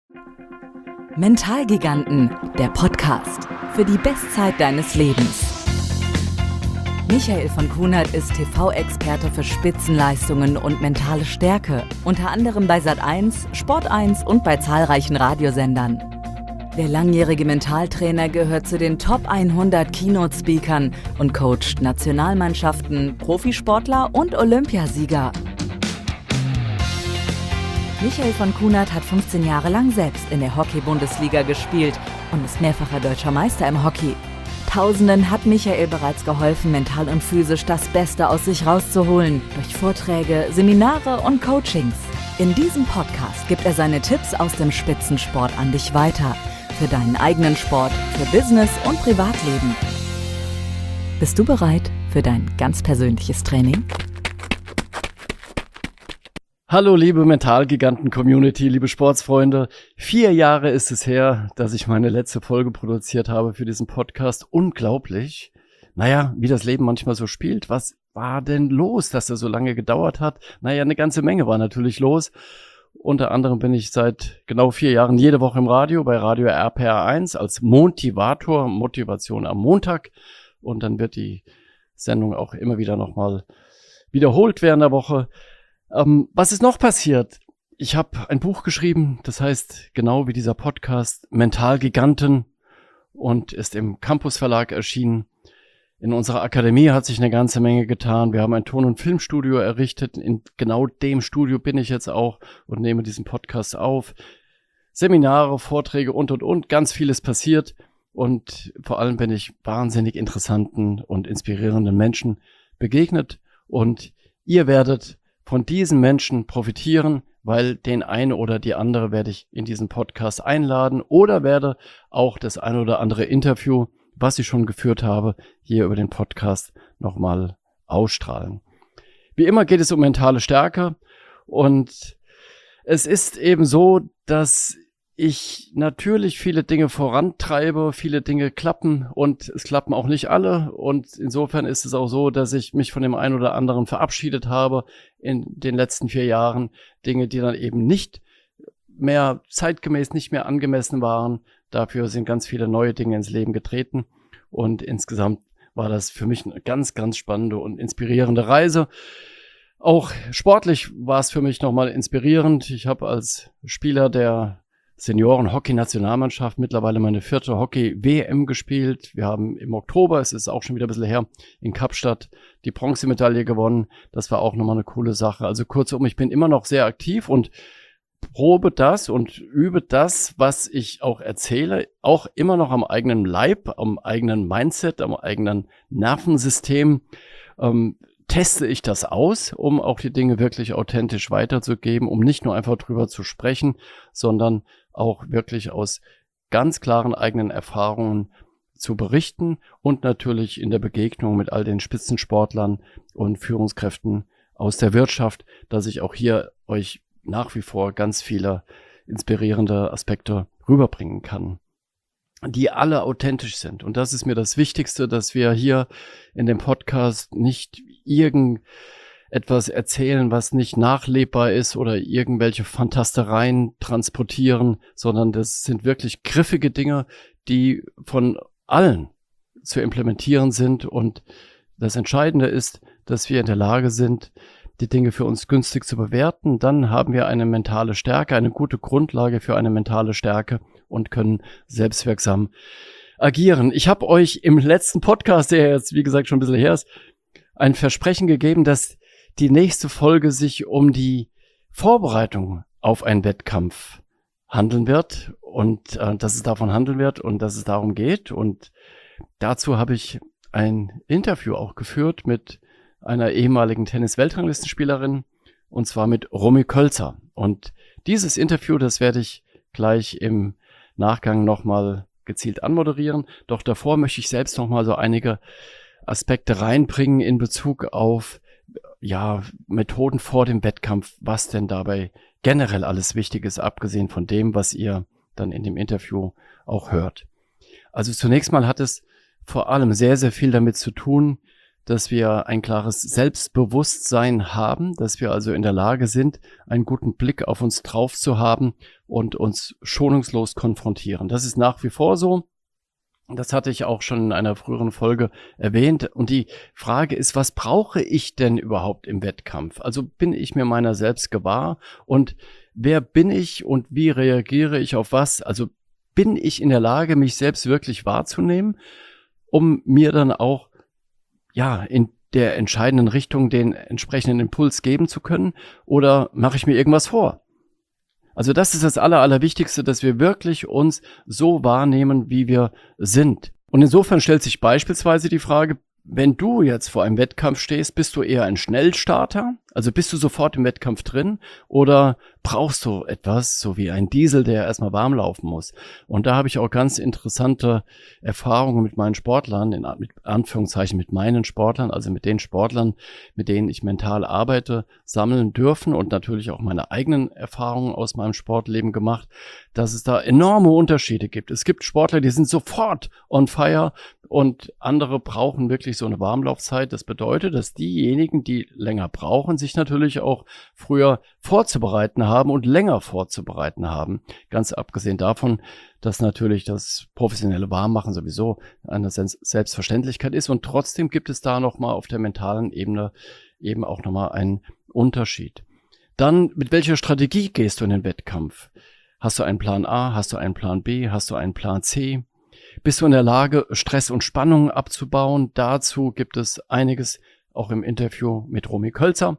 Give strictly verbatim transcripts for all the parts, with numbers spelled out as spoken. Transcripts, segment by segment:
Mentalgiganten, der Podcast für die Bestzeit deines Lebens. Michael von Kunert ist T V-Experte für Spitzenleistungen und mentale Stärke, unter anderem bei Sat eins, Sport eins und bei zahlreichen Radiosendern. Der langjährige Mentaltrainer gehört zu den Top hundert Keynote-Speakern und coacht Nationalmannschaften, Profisportler und Olympiasieger. Michael von Kunert hat fünfzehn Jahre lang selbst in der Hockey-Bundesliga gespielt und ist mehrfacher deutscher Meister im Hockey. Tausenden hat Michael bereits geholfen, mental und physisch das Beste aus sich rauszuholen, durch Vorträge, Seminare und Coachings. In diesem Podcast gibt er seine Tipps aus dem Spitzensport an dich weiter. Für deinen eigenen Sport, für Business und Privatleben. Bist du bereit für dein ganz persönliches Training? Hallo liebe Mentalgiganten-Community, liebe Sportsfreunde. Vier Jahre ist es her, dass ich meine letzte Folge produziert habe für diesen Podcast. Unglaublich. Naja, wie das Leben manchmal so spielt. Was war denn los, dass er so lange gedauert hat? Naja, eine ganze Menge war natürlich los. Unter anderem bin ich seit genau vier Jahren jede Woche im Radio, bei Radio R P R eins als Motivator, Motivation am Montag. Und dann wird die Sendung auch immer wieder nochmal wiederholt während der Woche. Ähm, was ist noch passiert? Ich habe ein Buch geschrieben, das heißt genau wie dieser Podcast Mentalgiganten und ist im Campus Verlag erschienen. In unserer Akademie hat sich eine ganze Menge getan. Wir haben ein Ton- und Filmstudio errichtet. In genau dem Studio bin ich jetzt auch und nehme diesen Podcast auf. Seminare, Vorträge und, und, und. Ganz vieles passiert. Und vor allem bin ich wahnsinnig interessanten und inspirierenden Menschen begegnet. Und ihr werdet von diesen Menschen profitieren, weil den eine oder die andere werde ich in diesen Podcast einladen oder werde auch das eine oder andere Interview, was ich schon geführt habe, hier über den Podcast nochmal ausstrahlen. Wie immer geht es um mentale Stärke und es ist eben so, dass ich natürlich viele Dinge vorantreibe, viele Dinge klappen und es klappen auch nicht alle und insofern ist es auch so, dass ich mich von dem einen oder anderen verabschiedet habe in den letzten vier Jahren, Dinge, die dann eben nicht mehr zeitgemäß, nicht mehr angemessen waren. Dafür sind ganz viele neue Dinge ins Leben getreten und insgesamt war das für mich eine ganz, ganz spannende und inspirierende Reise. Auch sportlich war es für mich nochmal inspirierend. Ich habe als Spieler der Senioren-Hockey-Nationalmannschaft mittlerweile meine vierte Hockey-W M gespielt. Wir haben im Oktober, es ist auch schon wieder ein bisschen her, in Kapstadt die Bronzemedaille gewonnen. Das war auch nochmal eine coole Sache. Also kurzum, ich bin immer noch sehr aktiv und probe das und übe das, was ich auch erzähle, auch immer noch am eigenen Leib, am eigenen Mindset, am eigenen Nervensystem. Ähm, teste ich das aus, um auch die Dinge wirklich authentisch weiterzugeben, um nicht nur einfach drüber zu sprechen, sondern auch wirklich aus ganz klaren eigenen Erfahrungen zu berichten und natürlich in der Begegnung mit all den Spitzensportlern und Führungskräften aus der Wirtschaft, dass ich auch hier euch nach wie vor ganz viele inspirierende Aspekte rüberbringen kann, die alle authentisch sind. Und das ist mir das Wichtigste, dass wir hier in dem Podcast nicht irgendetwas erzählen, was nicht nachlebbar ist oder irgendwelche Fantastereien transportieren, sondern das sind wirklich griffige Dinge, die von allen zu implementieren sind. Und das Entscheidende ist, dass wir in der Lage sind, die Dinge für uns günstig zu bewerten. Dann haben wir eine mentale Stärke, eine gute Grundlage für eine mentale Stärke und können selbstwirksam agieren. Ich habe euch im letzten Podcast, der jetzt wie gesagt schon ein bisschen her ist, ein Versprechen gegeben, dass die nächste Folge sich um die Vorbereitung auf einen Wettkampf handeln wird und äh, dass es davon handeln wird und dass es darum geht. Und dazu habe ich ein Interview auch geführt mit einer ehemaligen Tennis-Weltranglistenspielerin und zwar mit Romy Kölzer. Und dieses Interview, das werde ich gleich im Nachgang nochmal gezielt anmoderieren. Doch davor möchte ich selbst nochmal so einige Aspekte reinbringen in Bezug auf ja, Methoden vor dem Wettkampf, was denn dabei generell alles wichtig ist, abgesehen von dem, was ihr dann in dem Interview auch hört. Also zunächst mal hat es vor allem sehr, sehr viel damit zu tun, dass wir ein klares Selbstbewusstsein haben, dass wir also in der Lage sind, einen guten Blick auf uns drauf zu haben und uns schonungslos konfrontieren. Das ist nach wie vor so. Das hatte ich auch schon in einer früheren Folge erwähnt. Und die Frage ist, was brauche ich denn überhaupt im Wettkampf? Also bin ich mir meiner selbst gewahr? Und wer bin ich und wie reagiere ich auf was? Also bin ich in der Lage, mich selbst wirklich wahrzunehmen, um mir dann auch ja in der entscheidenden Richtung den entsprechenden Impuls geben zu können? Oder mache ich mir irgendwas vor? Also das ist das Aller, Allerwichtigste, dass wir wirklich uns so wahrnehmen, wie wir sind. Und insofern stellt sich beispielsweise die Frage, wenn du jetzt vor einem Wettkampf stehst, bist du eher ein Schnellstarter? Also bist du sofort im Wettkampf drin oder brauchst du etwas, so wie ein Diesel, der erstmal warm laufen muss? Und da habe ich auch ganz interessante Erfahrungen mit meinen Sportlern, in mit Anführungszeichen mit meinen Sportlern, also mit den Sportlern, mit denen ich mental arbeite, sammeln dürfen und natürlich auch meine eigenen Erfahrungen aus meinem Sportleben gemacht, dass es da enorme Unterschiede gibt. Es gibt Sportler, die sind sofort on fire und andere brauchen wirklich so eine Warmlaufzeit. Das bedeutet, dass diejenigen, die länger brauchen, sich natürlich auch früher vorzubereiten haben und länger vorzubereiten haben. Ganz abgesehen davon, dass natürlich das professionelle Warmmachen sowieso eine Selbstverständlichkeit ist. Und trotzdem gibt es da nochmal auf der mentalen Ebene eben auch nochmal einen Unterschied. Dann, mit welcher Strategie gehst du in den Wettkampf? Hast du einen Plan A? Hast du einen Plan B? Hast du einen Plan C? Bist du in der Lage, Stress und Spannung abzubauen? Dazu gibt es einiges auch im Interview mit Romy Kölzer.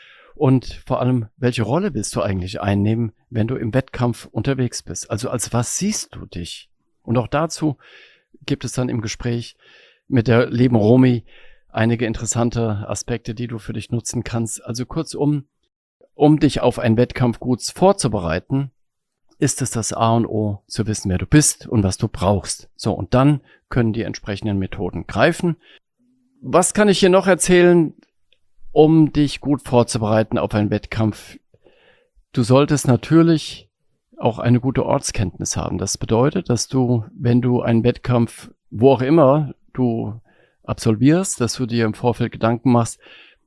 Und vor allem, welche Rolle willst du eigentlich einnehmen, wenn du im Wettkampf unterwegs bist? Also als was siehst du dich? Und auch dazu gibt es dann im Gespräch mit der lieben Romy einige interessante Aspekte, die du für dich nutzen kannst. Also kurzum, um dich auf einen Wettkampf gut vorzubereiten, ist es das A und O, zu wissen, wer du bist und was du brauchst. So, und dann können die entsprechenden Methoden greifen. Was kann ich hier noch erzählen, um dich gut vorzubereiten auf einen Wettkampf? Du solltest natürlich auch eine gute Ortskenntnis haben. Das bedeutet, dass du, wenn du einen Wettkampf, wo auch immer du absolvierst, dass du dir im Vorfeld Gedanken machst,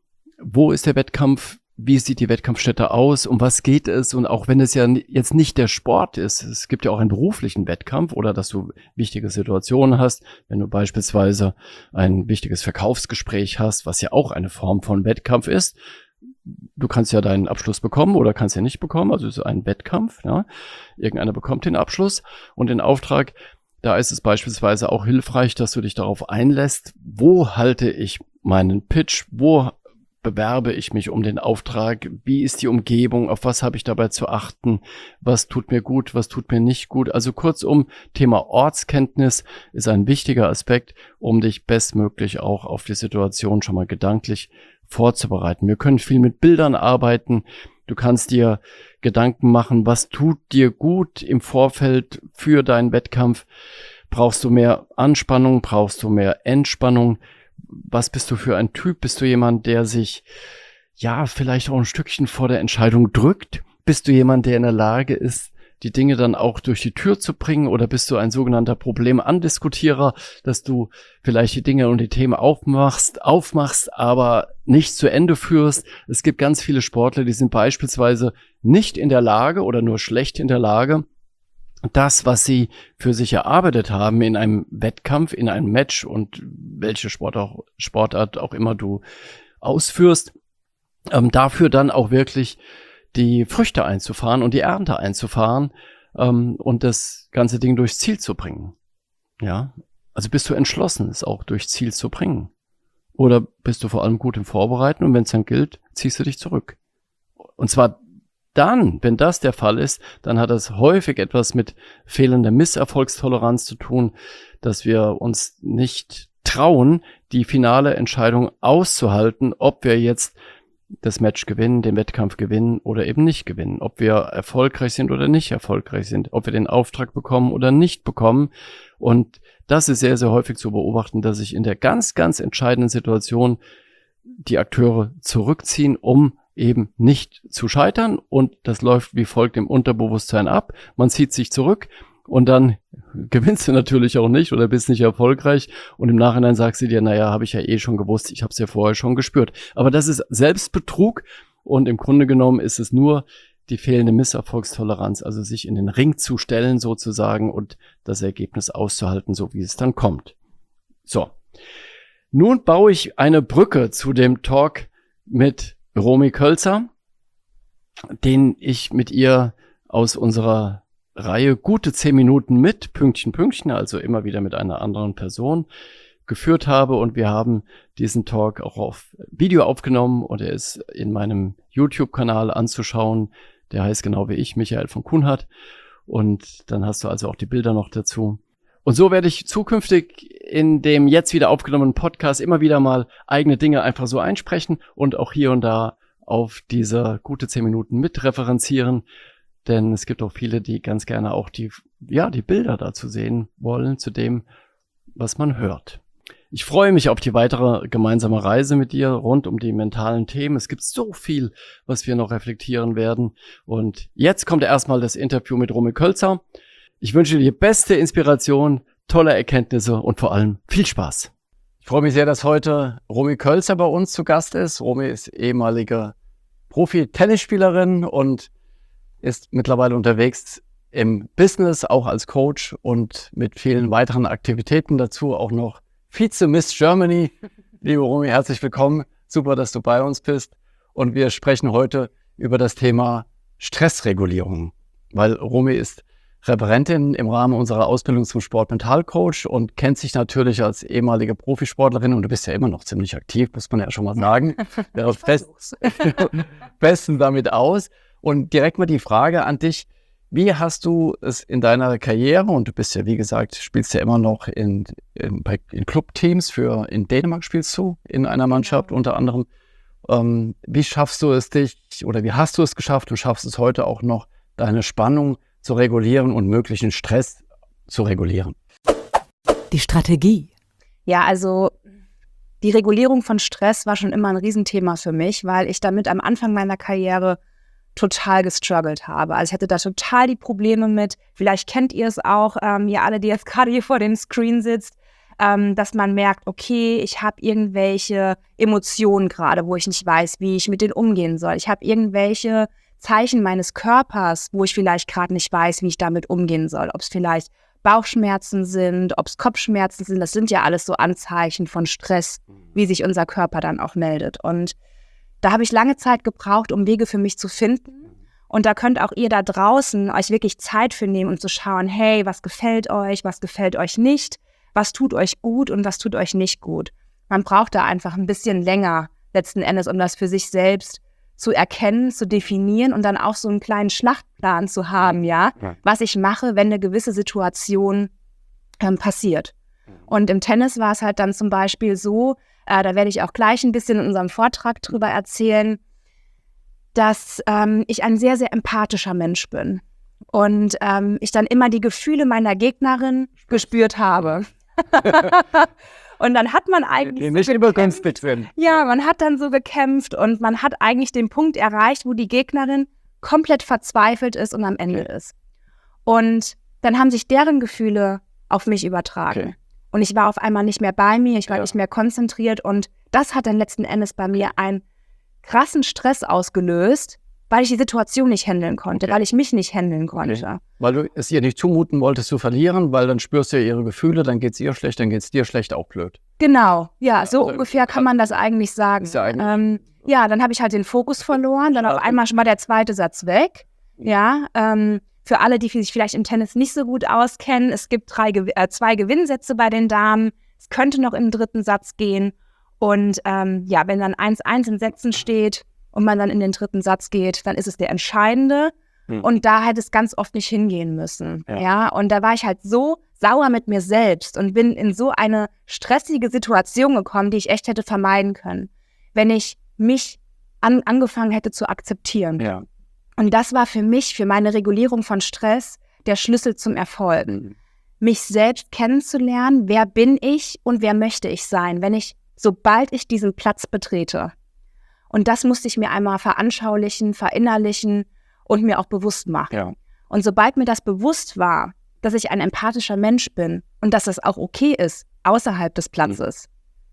wo ist der Wettkampf? Wie sieht die Wettkampfstätte aus? Um was geht es? Und auch wenn es ja jetzt nicht der Sport ist, es gibt ja auch einen beruflichen Wettkampf oder dass du wichtige Situationen hast, wenn du beispielsweise ein wichtiges Verkaufsgespräch hast, was ja auch eine Form von Wettkampf ist. Du kannst ja deinen Abschluss bekommen oder kannst ja nicht bekommen, also es ist ein Wettkampf. Ja. Irgendeiner bekommt den Abschluss und den Auftrag. Da ist es beispielsweise auch hilfreich, dass du dich darauf einlässt, wo halte ich meinen Pitch, wo bewerbe ich mich um den Auftrag, wie ist die Umgebung, auf was habe ich dabei zu achten, was tut mir gut, was tut mir nicht gut. Also kurzum, Thema Ortskenntnis ist ein wichtiger Aspekt, um dich bestmöglich auch auf die Situation schon mal gedanklich vorzubereiten. Wir können viel mit Bildern arbeiten. Du kannst dir Gedanken machen, was tut dir gut im Vorfeld für deinen Wettkampf. Brauchst du mehr Anspannung, brauchst du mehr Entspannung? Was bist du für ein Typ? Bist du jemand, der sich, ja, vielleicht auch ein Stückchen vor der Entscheidung drückt? Bist du jemand, der in der Lage ist, die Dinge dann auch durch die Tür zu bringen? Oder bist du ein sogenannter Problemandiskutierer, dass du vielleicht die Dinge und die Themen aufmachst, aufmachst, aber nicht zu Ende führst? Es gibt ganz viele Sportler, die sind beispielsweise nicht in der Lage oder nur schlecht in der Lage, das, was sie für sich erarbeitet haben in einem Wettkampf, in einem Match und welche Sport auch, Sportart auch immer du ausführst, ähm, dafür dann auch wirklich die Früchte einzufahren und die Ernte einzufahren ähm, und das ganze Ding durchs Ziel zu bringen. Ja, also bist du entschlossen, es auch durchs Ziel zu bringen? Oder bist du vor allem gut im Vorbereiten und wenn es dann gilt, ziehst du dich zurück? Und zwar dann, wenn das der Fall ist, dann hat das häufig etwas mit fehlender Misserfolgstoleranz zu tun, dass wir uns nicht trauen, die finale Entscheidung auszuhalten, ob wir jetzt das Match gewinnen, den Wettkampf gewinnen oder eben nicht gewinnen, ob wir erfolgreich sind oder nicht erfolgreich sind, ob wir den Auftrag bekommen oder nicht bekommen. Und das ist sehr, sehr häufig zu beobachten, dass sich in der ganz, ganz entscheidenden Situation die Akteure zurückziehen, um eben nicht zu scheitern, und das läuft wie folgt im Unterbewusstsein ab. Man zieht sich zurück, und dann gewinnst du natürlich auch nicht oder bist nicht erfolgreich und im Nachhinein sagst du dir, naja, habe ich ja eh schon gewusst, ich habe es ja vorher schon gespürt. Aber das ist Selbstbetrug und im Grunde genommen ist es nur die fehlende Misserfolgstoleranz, also sich in den Ring zu stellen sozusagen und das Ergebnis auszuhalten, so wie es dann kommt. So, nun baue ich eine Brücke zu dem Talk mit Romy Kölzer, den ich mit ihr aus unserer Reihe Gute zehn Minuten mit, Pünktchen, Pünktchen, also immer wieder mit einer anderen Person geführt habe und wir haben diesen Talk auch auf Video aufgenommen und er ist in meinem YouTube-Kanal anzuschauen. Der heißt genau wie ich, Michael von Kuhnhardt, und dann hast du also auch die Bilder noch dazu. Und so werde ich zukünftig in dem jetzt wieder aufgenommenen Podcast immer wieder mal eigene Dinge einfach so einsprechen und auch hier und da auf diese Gute zehn Minuten mit referenzieren. Denn es gibt auch viele, die ganz gerne auch die, ja, die Bilder dazu sehen wollen, zu dem, was man hört. Ich freue mich auf die weitere gemeinsame Reise mit dir rund um die mentalen Themen. Es gibt so viel, was wir noch reflektieren werden. Und jetzt kommt erstmal das Interview mit Romy Kölzer. Ich wünsche dir die beste Inspiration, tolle Erkenntnisse und vor allem viel Spaß. Ich freue mich sehr, dass heute Romy Kölzer bei uns zu Gast ist. Romy ist ehemalige Profi-Tennisspielerin und ist mittlerweile unterwegs im Business, auch als Coach und mit vielen weiteren Aktivitäten dazu, auch noch Vize-Miss Germany. Liebe Romy, herzlich willkommen. Super, dass du bei uns bist. Und wir sprechen heute über das Thema Stressregulierung, weil Romy ist Referentin im Rahmen unserer Ausbildung zum Sport-Mental-Coach und kennt sich natürlich als ehemalige Profisportlerin, und du bist ja immer noch ziemlich aktiv, muss man ja schon mal sagen. Wäre fest, besten damit aus. Und direkt mal die Frage an dich: Wie hast du es in deiner Karriere, und du bist ja, wie gesagt, spielst ja immer noch in, in, in Clubteams, für in Dänemark spielst du in einer Mannschaft unter anderem. Ähm, wie schaffst du es dich, oder wie hast du es geschafft und schaffst es heute auch noch, deine Spannung zu regulieren und möglichen Stress zu regulieren? Die Strategie. Ja, also die Regulierung von Stress war schon immer ein Riesenthema für mich, weil ich damit am Anfang meiner Karriere total gestruggelt habe. Also ich hatte da total die Probleme mit, vielleicht kennt ihr es auch, ähm, ihr alle, die jetzt gerade hier vor dem Screen sitzt, ähm, dass man merkt, okay, ich habe irgendwelche Emotionen gerade, wo ich nicht weiß, wie ich mit denen umgehen soll. Ich habe irgendwelche Zeichen meines Körpers, wo ich vielleicht gerade nicht weiß, wie ich damit umgehen soll. Ob es vielleicht Bauchschmerzen sind, ob es Kopfschmerzen sind, das sind ja alles so Anzeichen von Stress, wie sich unser Körper dann auch meldet. Und da habe ich lange Zeit gebraucht, um Wege für mich zu finden. Und da könnt auch ihr da draußen euch wirklich Zeit für nehmen, um zu schauen, hey, was gefällt euch, was gefällt euch nicht, was tut euch gut und was tut euch nicht gut. Man braucht da einfach ein bisschen länger letzten Endes, um das für sich selbst zu erkennen, zu definieren und dann auch so einen kleinen Schlachtplan zu haben, ja, ja. was ich mache, wenn eine gewisse Situation ähm, passiert. Und im Tennis war es halt dann zum Beispiel so, äh, da werde ich auch gleich ein bisschen in unserem Vortrag drüber erzählen, dass ähm, ich ein sehr, sehr empathischer Mensch bin und ähm, ich dann immer die Gefühle meiner Gegnerin gespürt habe. Und dann hat man eigentlich die nicht so übergünstigt sind. Ja, man hat dann so gekämpft und man hat eigentlich den Punkt erreicht, wo die Gegnerin komplett verzweifelt ist und am Ende okay. ist. Und dann haben sich deren Gefühle auf mich übertragen. Okay. Und ich war auf einmal nicht mehr bei mir, ich war ja. nicht mehr konzentriert und das hat dann letzten Endes bei mir einen krassen Stress ausgelöst, weil ich die Situation nicht handeln konnte, okay. weil ich mich nicht handeln konnte. Okay. Weil du es ihr nicht zumuten wolltest zu verlieren, weil dann spürst du ja ihre Gefühle, dann geht es ihr schlecht, dann geht es dir schlecht, auch blöd. Genau, ja, so also, ungefähr kann man das eigentlich sagen. Ist ja, eigentlich ähm, ja, dann habe ich halt den Fokus verloren, dann auf einmal schon mal der zweite Satz weg. Ja, ähm, für alle, die sich vielleicht im Tennis nicht so gut auskennen, es gibt drei, äh, zwei Gewinnsätze bei den Damen, es könnte noch in den dritten Satz gehen und ähm, ja, wenn dann eins eins in Sätzen steht, und man dann in den dritten Satz geht, dann ist es der entscheidende. Hm. Und da hätte es ganz oft nicht hingehen müssen. Ja. ja. Und da war ich halt so sauer mit mir selbst und bin in so eine stressige Situation gekommen, die ich echt hätte vermeiden können, wenn ich mich an, angefangen hätte zu akzeptieren. Ja. Und das war für mich, für meine Regulierung von Stress, der Schlüssel zum Erfolg. Mhm. Mich selbst kennenzulernen, wer bin ich und wer möchte ich sein, wenn ich, sobald ich diesen Platz betrete. Und das musste ich mir einmal veranschaulichen, verinnerlichen und mir auch bewusst machen. Ja. Und sobald mir das bewusst war, dass ich ein empathischer Mensch bin und dass das auch okay ist, außerhalb des Platzes,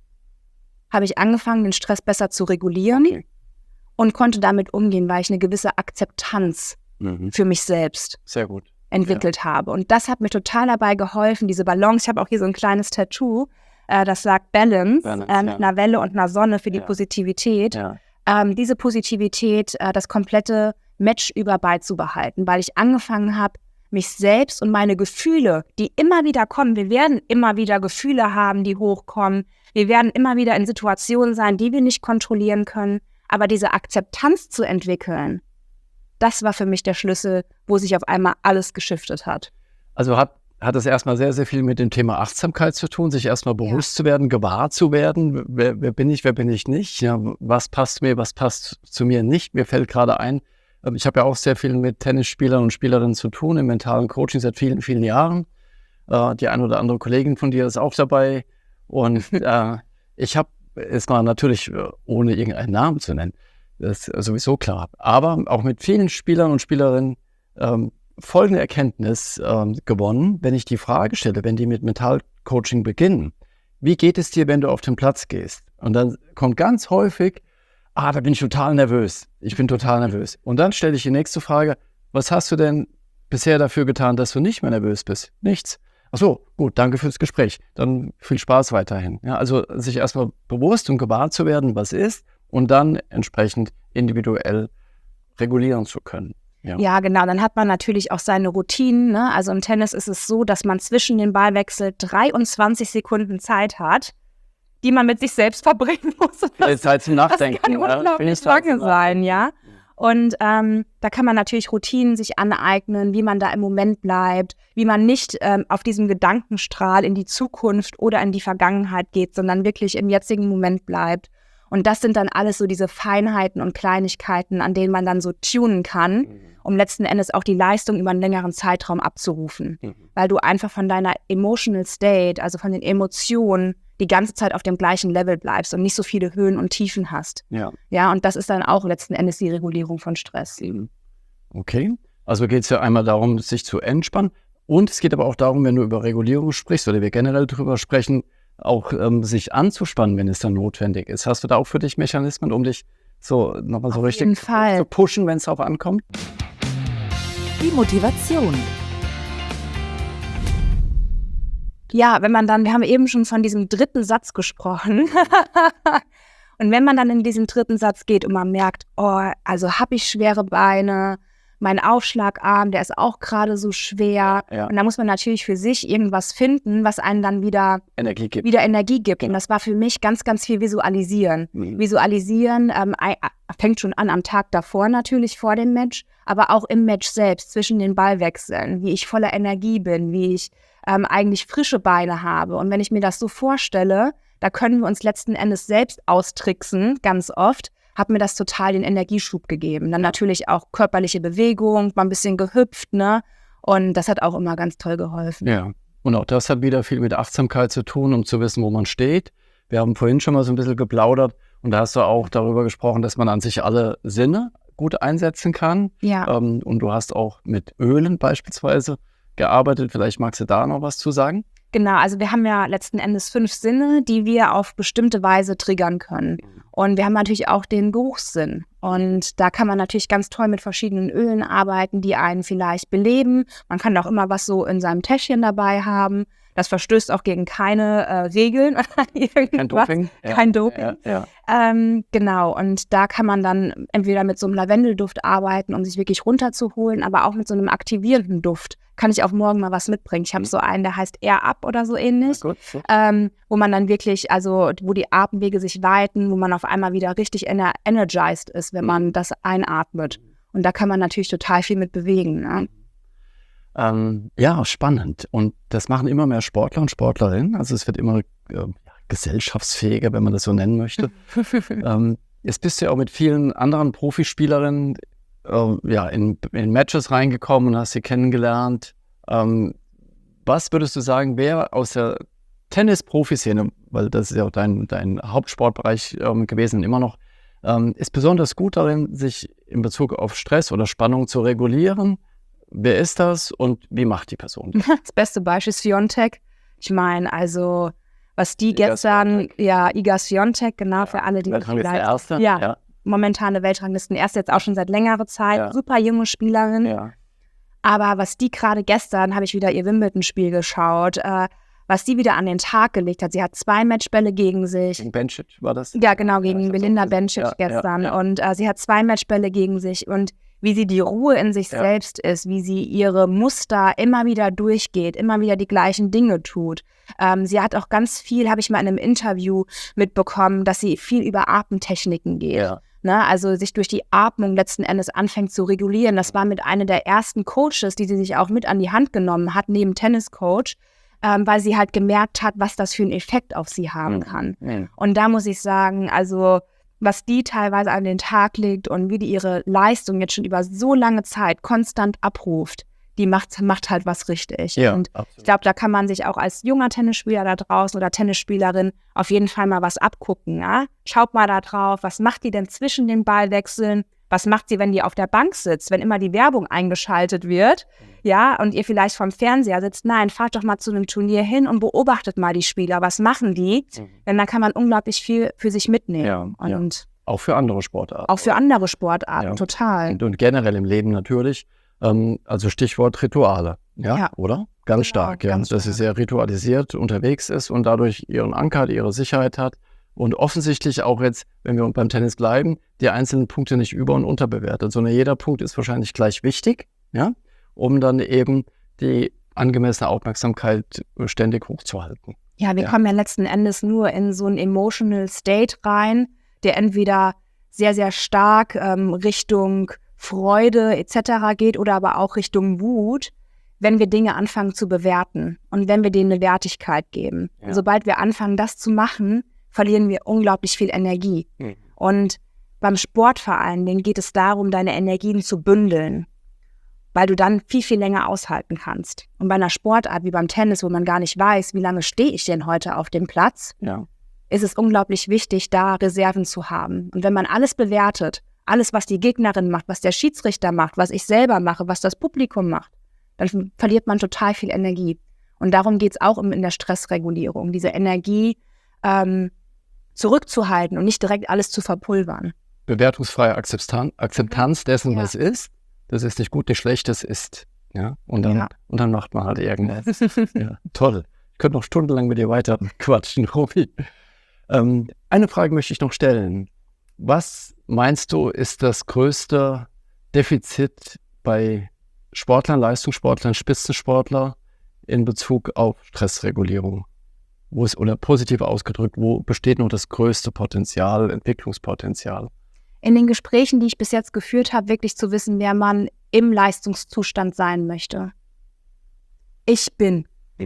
mhm. habe ich angefangen, den Stress besser zu regulieren okay. und konnte damit umgehen, weil ich eine gewisse Akzeptanz mhm. für mich selbst Sehr gut. entwickelt ja. habe. Und das hat mir total dabei geholfen, diese Balance. Ich habe auch hier so ein kleines Tattoo, äh, das sagt Balance, Balance äh, mit ja. einer Welle und einer Sonne für die ja. Positivität. Ja. Ähm, diese Positivität, äh, das komplette Match über beizubehalten, weil ich angefangen habe, mich selbst und meine Gefühle, die immer wieder kommen, wir werden immer wieder Gefühle haben, die hochkommen, wir werden immer wieder in Situationen sein, die wir nicht kontrollieren können, aber diese Akzeptanz zu entwickeln, das war für mich der Schlüssel, wo sich auf einmal alles geschiftet hat. Also hat, hat es erstmal sehr, sehr viel mit dem Thema Achtsamkeit zu tun, sich erstmal bewusst ja. zu werden, gewahr zu werden, wer, wer bin ich, wer bin ich nicht, ja, was passt mir, was passt zu mir nicht. Mir fällt gerade ein, ich habe ja auch sehr viel mit Tennisspielern und Spielerinnen zu tun, im mentalen Coaching seit vielen, vielen Jahren. Äh, die eine oder andere Kollegin von dir ist auch dabei. Und äh, ich habe es mal natürlich, ohne irgendeinen Namen zu nennen, das ist sowieso klar, aber auch mit vielen Spielern und Spielerinnen ähm, folgende Erkenntnis ähm, gewonnen, wenn ich die Frage stelle, wenn die mit Mentalcoaching beginnen, wie geht es dir, wenn du auf den Platz gehst? Und dann kommt ganz häufig, ah, da bin ich total nervös. Ich bin total nervös. Und dann stelle ich die nächste Frage, was hast du denn bisher dafür getan, dass du nicht mehr nervös bist? Nichts. Ach so, gut, danke fürs Gespräch. Dann viel Spaß weiterhin. Ja, also sich erstmal bewusst und gewahr zu werden, was ist, und dann entsprechend individuell regulieren zu können. Ja. ja, genau. Dann hat man natürlich auch seine Routinen. Ne? Also im Tennis ist es so, dass man zwischen den Ballwechsel dreiundzwanzig Sekunden Zeit hat, die man mit sich selbst verbringen muss. Das, Zeit zum Nachdenken. Das kann unglaublich lange sein, ja. Und ähm, da kann man natürlich Routinen sich aneignen, wie man da im Moment bleibt, wie man nicht ähm, auf diesem Gedankenstrahl in die Zukunft oder in die Vergangenheit geht, sondern wirklich im jetzigen Moment bleibt. Und das sind dann alles so diese Feinheiten und Kleinigkeiten, an denen man dann so tunen kann, mhm. um letzten Endes auch die Leistung über einen längeren Zeitraum abzurufen. Mhm. Weil du einfach von deiner emotional state, also von den Emotionen, die ganze Zeit auf dem gleichen Level bleibst und nicht so viele Höhen und Tiefen hast. Ja. Ja, und das ist dann auch letzten Endes die Regulierung von Stress. Okay, also geht es ja einmal darum, sich zu entspannen, und es geht aber auch darum, wenn du über Regulierung sprichst oder wir generell drüber sprechen, auch ähm, sich anzuspannen, wenn es dann notwendig ist. Hast du da auch für dich Mechanismen, um dich so nochmal so auf richtig zu pushen, wenn es darauf ankommt? Die Motivation. Ja, wenn man dann, wir haben eben schon von diesem dritten Satz gesprochen. Und wenn man dann in diesen dritten Satz geht und man merkt, oh, also habe ich schwere Beine, mein Aufschlagarm, der ist auch gerade so schwer. Ja. Und da muss man natürlich für sich irgendwas finden, was einen dann wieder Energie gibt. Wieder Energie gibt. Genau. Und das war für mich ganz, ganz viel Visualisieren. Mhm. Visualisieren ähm, fängt schon an am Tag davor natürlich, vor dem Match, aber auch im Match selbst, zwischen den Ballwechseln, wie ich voller Energie bin, wie ich ähm, eigentlich frische Beine habe. Und wenn ich mir das so vorstelle, da können wir uns letzten Endes selbst austricksen, ganz oft, hat mir das total den Energieschub gegeben. Dann natürlich auch körperliche Bewegung, mal ein bisschen gehüpft, ne? Und das hat auch immer ganz toll geholfen. Ja, und auch das hat wieder viel mit Achtsamkeit zu tun, um zu wissen, wo man steht. Wir haben vorhin schon mal so ein bisschen geplaudert und da hast du auch darüber gesprochen, dass man an sich alle Sinne gut einsetzen kann. Ja. Ähm, und du hast auch mit Ölen beispielsweise gearbeitet. Vielleicht magst du da noch was zu sagen? Genau, also wir haben ja letzten Endes fünf Sinne, die wir auf bestimmte Weise triggern können. Und wir haben natürlich auch den Geruchssinn. Und da kann man natürlich ganz toll mit verschiedenen Ölen arbeiten, die einen vielleicht beleben. Man kann auch immer was so in seinem Täschchen dabei haben. Das verstößt auch gegen keine äh, Regeln. Kein Doping. Ja, Kein Doping. Ja, ja. Ähm, genau, und da kann man dann entweder mit so einem Lavendelduft arbeiten, um sich wirklich runterzuholen, aber auch mit so einem aktivierenden Duft. Kann ich auch morgen mal was mitbringen. Ich habe so einen, der heißt Air Up oder so ähnlich, gut, gut. Ähm, wo man dann wirklich, also wo die Atemwege sich weiten, wo man auf einmal wieder richtig ener- energized ist, wenn man das einatmet. Und da kann man natürlich total viel mit bewegen. Ne? Ähm, ja, spannend. Und das machen immer mehr Sportler und Sportlerinnen. Also es wird immer äh, gesellschaftsfähiger, wenn man das so nennen möchte. ähm, jetzt bist du ja auch mit vielen anderen Profispielerinnen äh, ja, in, in Matches reingekommen und hast sie kennengelernt. Ähm, was würdest du sagen, wer aus der Tennis-Profi-Szene, weil das ist ja auch dein, dein Hauptsportbereich ähm, gewesen, immer noch, ähm, ist besonders gut darin, sich in Bezug auf Stress oder Spannung zu regulieren? Wer ist das und wie macht die Person das? Das beste Beispiel ist Swiatek. Ich meine, also was die Iga gestern, Swiatek. ja, Iga Swiatek, genau, für alle, die Weltrangliste vielleicht- Erste? Ja, ja. momentane Weltranglisten erst jetzt auch schon seit längerer Zeit. Ja. Super junge Spielerin. ja. Aber was die gerade gestern, habe ich wieder ihr Wimbledon-Spiel geschaut, äh, was die wieder an den Tag gelegt hat. Sie hat zwei Matchbälle gegen sich. Gegen Bencic war das? Ja, genau, gegen ich hab's Belinda auch gesehen. Bencic Ja, ja, gestern. ja. Und äh, sie hat zwei Matchbälle gegen sich. Und wie sie die Ruhe in sich Ja. selbst ist, wie sie ihre Muster immer wieder durchgeht, immer wieder die gleichen Dinge tut. Ähm, sie hat auch ganz viel, habe ich mal in einem Interview mitbekommen, dass sie viel über Atemtechniken geht. Ja. Ne, also sich durch die Atmung letzten Endes anfängt zu regulieren. Das war mit einer der ersten Coaches, die sie sich auch mit an die Hand genommen hat, neben Tenniscoach, ähm, weil sie halt gemerkt hat, was das für einen Effekt auf sie haben Mhm. kann. Mhm. Und da muss ich sagen, also was die teilweise an den Tag legt und wie die ihre Leistung jetzt schon über so lange Zeit konstant abruft, die macht, macht halt was richtig. Ja, Und absolut. ich glaube, da kann man sich auch als junger Tennisspieler da draußen oder Tennisspielerin auf jeden Fall mal was abgucken. Ja? Schaut mal da drauf, was macht die denn zwischen den Ballwechseln? Was macht sie, wenn die auf der Bank sitzt, wenn immer die Werbung eingeschaltet wird, ja, und ihr vielleicht vom Fernseher sitzt? Nein, fahrt doch mal zu einem Turnier hin und beobachtet mal die Spieler. Was machen die? Mhm. Denn da kann man unglaublich viel für sich mitnehmen. Ja, und ja. Auch für andere Sportarten. auch für andere Sportarten, Ja. total. Und, und generell im Leben natürlich. Ähm, also Stichwort Rituale, ja, Ja. oder? Ganz Genau, stark, ja. ganz Dass sie stark. sehr ritualisiert unterwegs ist und dadurch ihren Anker, hat, ihre Sicherheit hat und offensichtlich auch jetzt, wenn wir beim Tennis bleiben, die einzelnen Punkte nicht über- und unterbewertet, sondern jeder Punkt ist wahrscheinlich gleich wichtig, ja, um dann eben die angemessene Aufmerksamkeit ständig hochzuhalten. Ja, wir Ja. kommen ja letzten Endes nur in so einen emotional state rein, der entweder sehr, sehr stark ähm, Richtung Freude et cetera geht oder aber auch Richtung Wut, wenn wir Dinge anfangen zu bewerten und wenn wir denen eine Wertigkeit geben. Ja. Sobald wir anfangen, das zu machen, verlieren wir unglaublich viel Energie. Mhm. Und beim Sport vor allen Dingen geht es darum, deine Energien zu bündeln, weil du dann viel, viel länger aushalten kannst. Und bei einer Sportart wie beim Tennis, wo man gar nicht weiß, wie lange stehe ich denn heute auf dem Platz, Ja. ist es unglaublich wichtig, da Reserven zu haben. Und wenn man alles bewertet, alles, was die Gegnerin macht, was der Schiedsrichter macht, was ich selber mache, was das Publikum macht, dann verliert man total viel Energie. Und darum geht es auch in der Stressregulierung, diese Energie ähm, zurückzuhalten und nicht direkt alles zu verpulvern. Bewertungsfreie Akzeptanz, Akzeptanz dessen, Ja. was ist. Das ist nicht gut, nicht schlecht, das ist. Ja? Und, dann, Ja. und dann macht man halt irgendwas. Ja, toll. Ich könnte noch stundenlang mit dir weiter quatschen, Robi. Ähm, eine Frage möchte ich noch stellen. Was meinst du, ist das größte Defizit bei Sportlern, Leistungssportlern, Spitzensportlern in Bezug auf Stressregulierung? Wo ist, oder positiv ausgedrückt, wo besteht noch das größte Potenzial, Entwicklungspotenzial? In den Gesprächen, die ich bis jetzt geführt habe, wirklich zu wissen, wer man im Leistungszustand sein möchte. Ich bin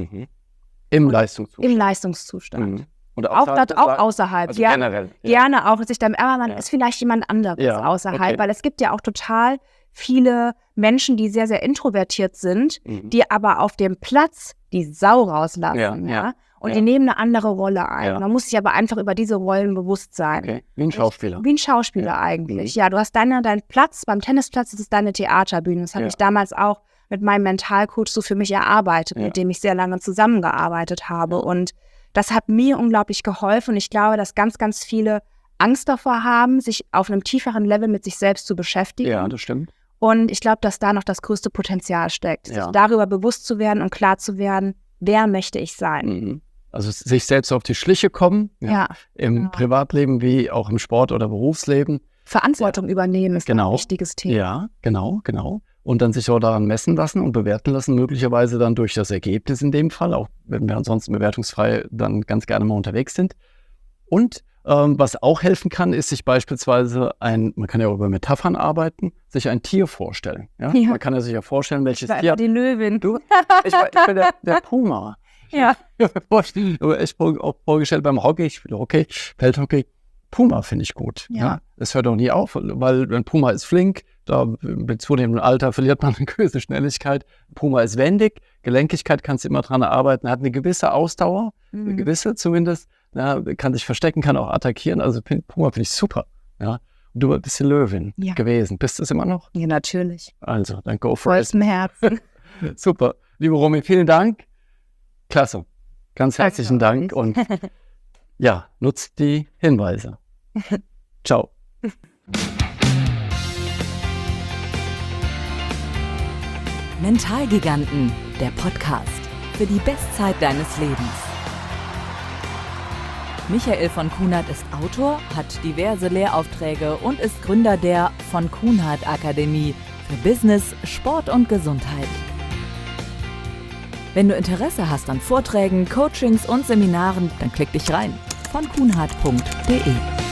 Im Leistungszustand. im Leistungszustand. Mhm. Und Auch, außerhalb das, des auch Le- außerhalb. also ja, generell. Ja. Gerne auch sich dann, aber man Ja. ist vielleicht jemand anderes Ja, außerhalb, okay. weil es gibt ja auch total viele Menschen, die sehr, sehr introvertiert sind, Mhm. die aber auf dem Platz die Sau rauslassen. Ja, Ja, ja, Und ja. die nehmen eine andere Rolle ein. Ja. Man muss sich aber einfach über diese Rollen bewusst sein. Okay. Wie ein Schauspieler. Wie ein Schauspieler Ja. eigentlich. Mhm. Ja, du hast deine, deinen Platz, beim Tennisplatz ist es deine Theaterbühne. Das habe Ja. ich damals auch mit meinem Mentalcoach so für mich erarbeitet, Ja. mit dem ich sehr lange zusammengearbeitet habe. Und das hat mir unglaublich geholfen. Und ich glaube, dass ganz, ganz viele Angst davor haben, sich auf einem tieferen Level mit sich selbst zu beschäftigen. Ja, das stimmt. Und ich glaube, dass da noch das größte Potenzial steckt, Ja. sich darüber bewusst zu werden und klar zu werden, wer möchte ich sein. Mhm. Also sich selbst auf die Schliche kommen, ja, Ja, im genau. Privatleben wie auch im Sport- oder Berufsleben. Verantwortung übernehmen ist Genau. ein wichtiges Thema. Ja, genau, genau. Und dann sich auch daran messen lassen und bewerten lassen, möglicherweise dann durch das Ergebnis in dem Fall, auch wenn wir ansonsten bewertungsfrei dann ganz gerne mal unterwegs sind. Und ähm, was auch helfen kann, ist sich beispielsweise ein, man kann ja auch über Metaphern arbeiten, sich ein Tier vorstellen. Ja? Ja. Man kann ja sich ja vorstellen, welches Ich war Tier. immer die Löwin. Du? Ich, war- ich bin der, der Puma. Ja. Ich habe mir vorstellen- aber echt vor- auch vorgestellt beim Hockey, ich spiele Hockey, Feldhockey. Puma finde ich gut. Ja. Ja. Es hört auch nie auf, weil ein Puma ist flink, da mit zunehmendem Alter verliert man eine gewisse Schnelligkeit. Puma ist wendig, Gelenkigkeit kannst du immer dran arbeiten, hat eine gewisse Ausdauer, eine Mhm. gewisse zumindest, ja, kann sich verstecken, kann auch attackieren. Also Puma finde ich super. Ja. Du bist die Löwin Ja. gewesen. Bist du es immer noch? Ja, natürlich. Also, dann go for it. Vollstem Herzen. Super. Liebe Romy, vielen Dank. Klasse. Ganz herzlichen Danke Dank und ja, nutzt die Hinweise. Ciao. Mentalgiganten, der Podcast für die Bestzeit deines Lebens. Michael von Kuhnert ist Autor, hat diverse Lehraufträge und ist Gründer der von Kuhnert Akademie für Business, Sport und Gesundheit. Wenn du Interesse hast an Vorträgen, Coachings und Seminaren, dann klick dich rein. von kuhnert punkt de